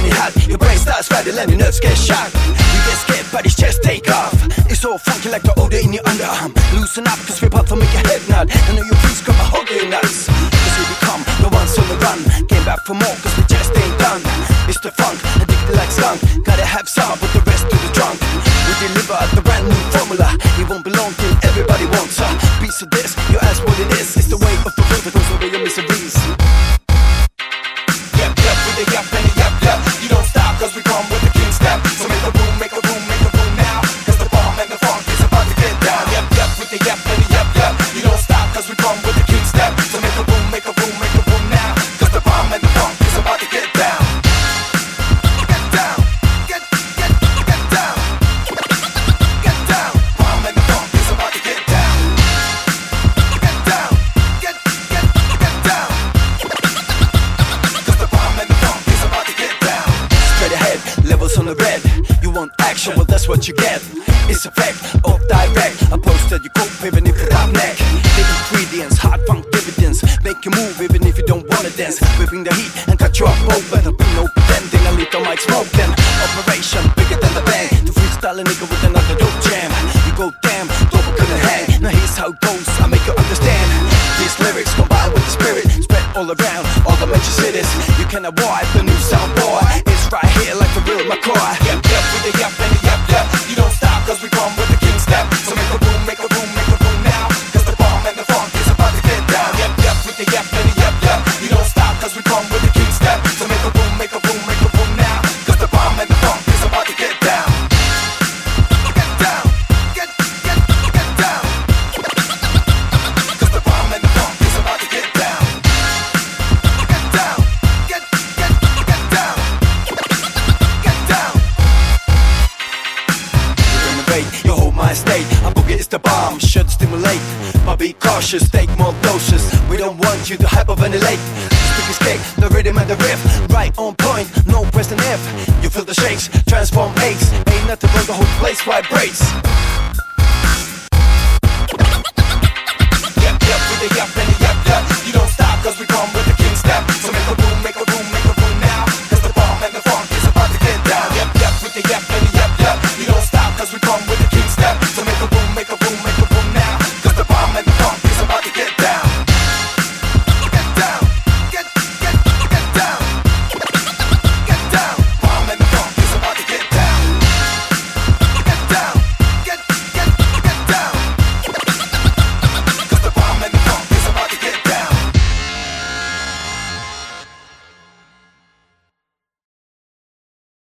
really hot. Your brain starts rattling, your nerves get shocked. You get scared, but his chest take off. It's all funky like the odor in your underarm. Loosen up, cause we're about to make your head nod. I know you please grab a hold of your nuts. Cause we become the ones on the run. Came back for more, cause we just ain't done. It's the funk, addicted like skunk. Gotta have some, but the rest to the drunk. We deliver the brand new formula. It won't belong till everybody wants a piece of this. You ask what it is. It's the way of the world that goes away your miseries. Yep, yep, with the yep and the yep, yep. You don't stop, cause we come with the king step. So make a room, make a room, make a room now. Cause the bomb and the funk is about to get down. Yep, yep, with the yep and the yep, yep. You don't stop, cause we come with the king step. So make a room, make a room, make a room now. Cause the bomb and the funk is about to get down. Get down, get down. Get down, bomb and the funk is about to get down. Get down, get down. Cause the bomb and the funk is about to get down. Straight ahead, levels on the red. You want action, well that's what you get. It's effect of direct. Opposed to you cope even if you're top neck. The ingredients, hard funk dividends. Make you move even if you don't wanna dance. We bring the heat and cut you up open. There'll be no pretending, a little mic smoking. Operation bigger than the bang. To freestyle a nigga with another dope jam. You go damn, double couldn't hang. Now here's how it goes, I make you understand. These lyrics combined with the spirit, spread all around all the major cities. You can avoid the new sound boy. It's right here like the real McCoy. Yep, yep, with the yep and the yep, yep. You don't stop, cause we come with the king step. So make a room, make a room, make a room now. Cause the bomb and the funk is about to get down. Yep, yep, with the yep and the yep, yep. You don't stop, cause we come with the king step. So make a room, make a room, make a room now. Cause the bomb and the funk is about to get down. Get down, get down. Cause the bomb and the funk is about to get down. Get down, get down. Get down. You renovate your whole mind state. A boogie is the bomb, should stimulate. But be cautious, take more doses. We don't want you to hyperventilate. The speakers kick, the rhythm and the riff. Right on point, no pressing if. You feel the shakes, transform aches. Ain't nothing wrong, the whole place vibrates. Yep, yep, with the yep and the yep, yep. You don't stop, cause we come